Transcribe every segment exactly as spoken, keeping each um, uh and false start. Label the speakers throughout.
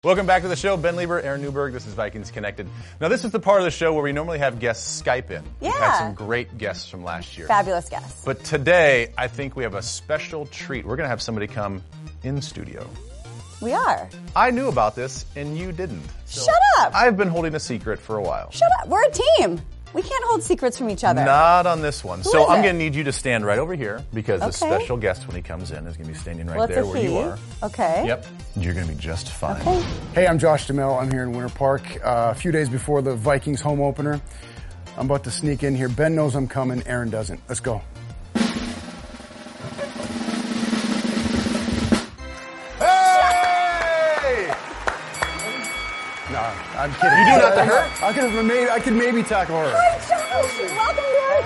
Speaker 1: Welcome back to the show. Ben Lieber, Aaron Newberg. This is Vikings Connected. Now, this is the part of the show where we normally have guests Skype in.
Speaker 2: Yeah.
Speaker 1: We've had some great guests from last year.
Speaker 2: Fabulous guests.
Speaker 1: But today, I think we have a special treat. We're going to have somebody come in studio.
Speaker 2: We are.
Speaker 1: I knew about this, and you didn't. So
Speaker 2: Shut up.
Speaker 1: I've been holding a secret for a while.
Speaker 2: Shut up. We're a team. We can't hold secrets from each other.
Speaker 1: Not on this one.
Speaker 2: Who
Speaker 1: so
Speaker 2: is
Speaker 1: I'm
Speaker 2: it?
Speaker 1: going to need you to stand right over here because the
Speaker 2: Okay.
Speaker 1: special guest, when he comes in, is going to be standing right
Speaker 2: Well, it's
Speaker 1: there
Speaker 2: a
Speaker 1: where
Speaker 2: he.
Speaker 1: you are.
Speaker 2: Okay.
Speaker 1: Yep. You're going to be just fine.
Speaker 2: Okay.
Speaker 3: Hey, I'm Josh Duhamel. I'm here in Winter Park. Uh, a few days before the Vikings home opener. I'm about to sneak in here. Ben knows I'm coming. Aaron doesn't. Let's go.
Speaker 1: Hey!
Speaker 3: No, I'm kidding.
Speaker 1: You do not to her?
Speaker 3: I could have maybe I could maybe tackle her.
Speaker 2: Hi, Josh. Welcome,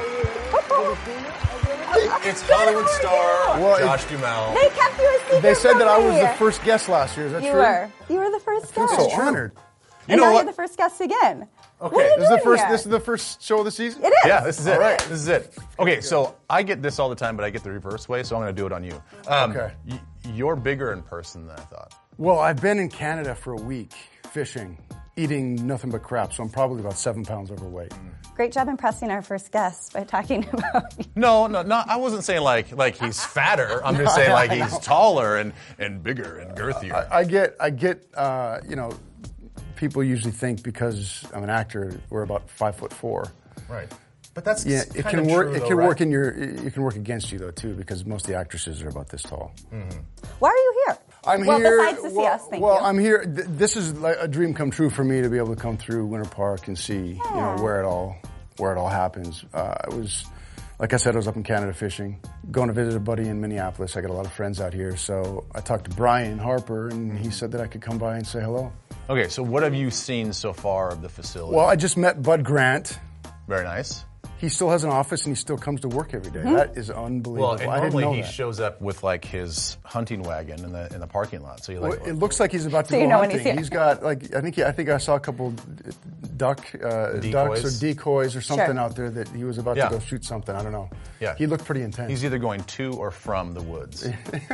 Speaker 2: Derek.
Speaker 1: It's Hollywood star
Speaker 3: Well,
Speaker 1: Josh Duhamel.
Speaker 2: They kept you a secret
Speaker 3: They said
Speaker 2: from
Speaker 3: that I was
Speaker 2: me.
Speaker 3: the first guest last year. Is that
Speaker 2: You
Speaker 3: true?
Speaker 2: were. You were the first
Speaker 3: I
Speaker 2: guest.
Speaker 3: feel so honored.
Speaker 1: You
Speaker 2: and
Speaker 1: know
Speaker 2: now
Speaker 1: what?
Speaker 2: you're the first guest again.
Speaker 1: Okay.
Speaker 2: What are you
Speaker 3: This is the
Speaker 2: doing
Speaker 3: first.
Speaker 2: here?
Speaker 3: This is the first show of the season.
Speaker 2: It is.
Speaker 1: Yeah, this is it.
Speaker 3: All right.
Speaker 1: This is it. Okay, so I get this all the time, but I get the reverse way, so I'm going to do it on you. Um,
Speaker 3: Okay.
Speaker 1: y- you're bigger in person than I thought.
Speaker 3: Well, I've been in Canada for a week fishing, eating nothing but crap, so I'm probably about seven pounds overweight.
Speaker 2: Great job impressing our first guest by talking about you.
Speaker 1: No, no, no. I wasn't saying like like he's fatter. I'm just saying like he's taller and, and bigger and girthier.
Speaker 3: I get, I get, uh, you know, people usually think because I'm an actor, we're about five foot four.
Speaker 1: right. But that's
Speaker 3: Yeah, it
Speaker 1: kinda
Speaker 3: can work.
Speaker 1: true,
Speaker 3: It
Speaker 1: though,
Speaker 3: can
Speaker 1: right?
Speaker 3: work in your. It can work against you though too, because most of the actresses are about this tall.
Speaker 2: Why are you here?
Speaker 3: I'm
Speaker 2: well,
Speaker 3: here.
Speaker 2: besides to see
Speaker 3: well,
Speaker 2: us, thank
Speaker 3: well,
Speaker 2: you.
Speaker 3: I'm here. Th- this is like a dream come true for me to be able to come through Winter Park and see, you know,
Speaker 2: Yeah.
Speaker 3: where it all, where it all happens. Uh, I was, like I said, I was up in Canada fishing, going to visit a buddy in Minneapolis. I got a lot of friends out here, so I talked to Brian Harper, and he said that I could come by and say hello.
Speaker 1: Okay, so what have you seen so far of the facility?
Speaker 3: Well, I just met Bud Grant.
Speaker 1: Very nice.
Speaker 3: He still has an office and he still comes to work every day.
Speaker 2: Mm-hmm.
Speaker 3: That is unbelievable.
Speaker 1: Well, and
Speaker 3: I didn't
Speaker 1: normally
Speaker 3: know
Speaker 1: he
Speaker 3: that.
Speaker 1: shows up with like his hunting wagon in the in the parking lot. So you like,
Speaker 3: Well, it looks like he's about to
Speaker 2: So
Speaker 3: go
Speaker 2: you know when
Speaker 3: hunting.
Speaker 2: he's here.
Speaker 3: He's got like I think he, I think I saw a couple duck uh, ducks
Speaker 1: Decoys?
Speaker 3: or decoys or something
Speaker 2: Sure.
Speaker 3: out there that he was about
Speaker 1: Yeah.
Speaker 3: to go shoot something. I don't know.
Speaker 1: Yeah.
Speaker 3: He looked pretty intense.
Speaker 1: he's either going to or from the woods.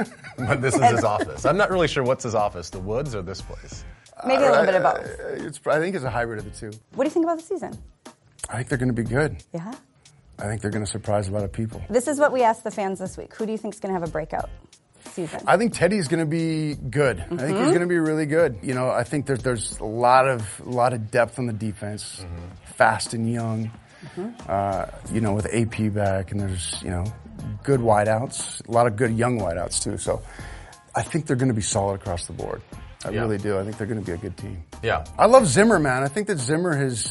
Speaker 1: But this is his office. I'm not really sure what's his office, the woods or this place.
Speaker 2: Maybe a little bit of
Speaker 3: Uh,
Speaker 2: both.
Speaker 3: It's I think it's a hybrid of the two.
Speaker 2: What do you think about the season?
Speaker 3: I think they're going to be good.
Speaker 2: Yeah.
Speaker 3: I think they're going to surprise a lot of people.
Speaker 2: This is what we asked the fans this week. Who do you think is going to have a breakout season?
Speaker 3: I think Teddy's going to be good. I think he's going to be really good. You know, I think there's there's a lot of a lot of depth on the defense, fast and young. Uh, you know, with A P back, and there's you know good wideouts, a lot of good young wideouts too. So I think they're going to be solid across the board. I
Speaker 1: Yeah.
Speaker 3: really do. I think they're going to be a good team.
Speaker 1: Yeah.
Speaker 3: I love Zimmer, man. I think that Zimmer has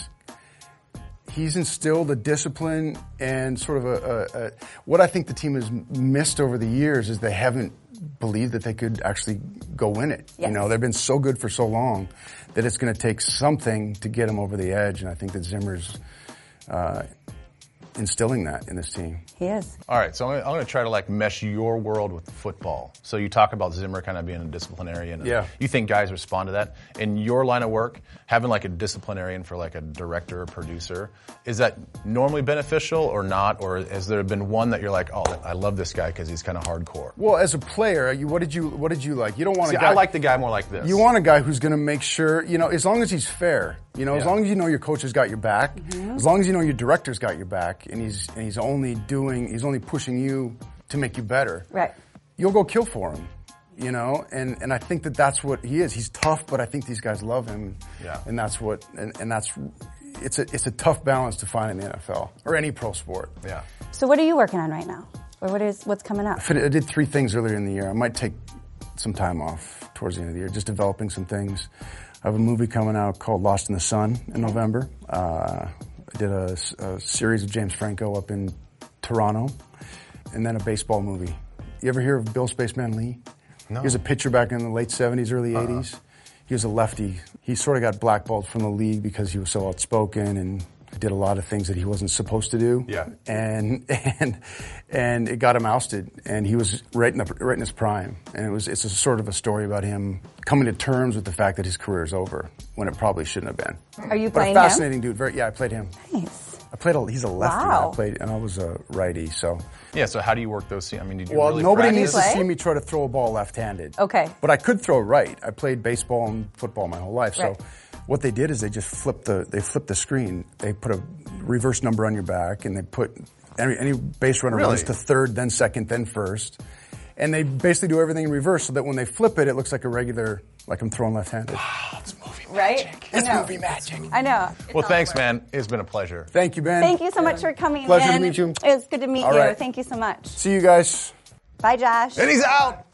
Speaker 3: he's instilled a discipline and sort of a, a, a what I think the team has missed over the years is they haven't believed that they could actually go win it.
Speaker 2: Yes.
Speaker 3: You know, they've been so good for so long that it's going to take something to get them over the edge, and I think that Zimmer's uh, instilling that in this team.
Speaker 2: He is.
Speaker 1: All right, so I'm gonna, I'm gonna try to like mesh your world with football. So you talk about Zimmer kind of being a disciplinarian. And
Speaker 3: Yeah.
Speaker 1: You think guys respond to that in your line of work? Having like a disciplinarian for like a director or producer, is that normally beneficial or not? Or has there been one that you're like, oh, I love this guy because he's kind of hardcore?
Speaker 3: Well, as a player, you, what did you what did you like? You don't want
Speaker 1: See,
Speaker 3: a guy.
Speaker 1: I like the guy more like this.
Speaker 3: You want a guy who's going to make sure, you know, as long as he's fair, you know, as
Speaker 1: Yeah.
Speaker 3: long as you know your coach has got your back, as long as you know your director's got your back, and he's and he's only doing, he's only pushing you to make you better.
Speaker 2: Right.
Speaker 3: You'll go kill for him, you know, and and I think that that's what he is. He's tough, but I think these guys love him.
Speaker 1: Yeah.
Speaker 3: And that's what, and, and that's, it's a it's a tough balance to find in the N F L or any pro sport.
Speaker 1: Yeah.
Speaker 2: So what are you working on right now? Or what is what's coming up?
Speaker 3: I did three things earlier in the year. I might take some time off towards the end of the year, just developing some things. I have a movie coming out called Lost in the Sun in November. Uh, I did a, a series of James Franco up in Toronto, and then a baseball movie. You ever hear of Bill Spaceman Lee?
Speaker 1: No.
Speaker 3: He was a pitcher back in the late seventies, early eighties. He was a lefty. He sort of got blackballed from the league because he was so outspoken and did a lot of things that he wasn't supposed to do.
Speaker 1: Yeah.
Speaker 3: And and and it got him ousted. And he was right in the, right in his prime. And it was it's a sort of a story about him coming to terms with the fact that his career is over when it probably shouldn't have been.
Speaker 2: Are you
Speaker 3: But a
Speaker 2: playing him?
Speaker 3: fascinating dude. Very yeah, I played him.
Speaker 2: Nice.
Speaker 3: I played. A, he's a lefty.
Speaker 2: Wow.
Speaker 3: And I played, and I was a righty. So.
Speaker 1: Yeah. So how do you work those? scenes? I mean, did you
Speaker 3: Well,
Speaker 1: really
Speaker 3: nobody
Speaker 1: practice?
Speaker 3: needs to
Speaker 2: Play?
Speaker 3: see me try to throw a ball left-handed.
Speaker 2: Okay.
Speaker 3: But I could throw right. I played baseball and football my whole life.
Speaker 2: Right.
Speaker 3: So what they did is they just flipped the they flipped the screen. They put a reverse number on your back, and they put any, any base runner
Speaker 1: Really?
Speaker 3: runs to third, then second, then first. And they basically do everything in reverse so that when they flip it, it looks like a regular, like I'm throwing left-handed.
Speaker 1: Oh, it's movie
Speaker 2: Right?
Speaker 1: magic.
Speaker 2: I
Speaker 3: It's
Speaker 2: know.
Speaker 3: movie magic.
Speaker 2: I know.
Speaker 1: Well, thanks, man. It's been a pleasure.
Speaker 3: Thank you, Ben.
Speaker 2: Thank you so much for coming
Speaker 3: Pleasure to
Speaker 2: in.
Speaker 3: meet you.
Speaker 2: It was good to meet
Speaker 3: All
Speaker 2: you.
Speaker 3: right.
Speaker 2: Thank you so much.
Speaker 3: See you guys.
Speaker 2: Bye, Josh.
Speaker 1: And he's out.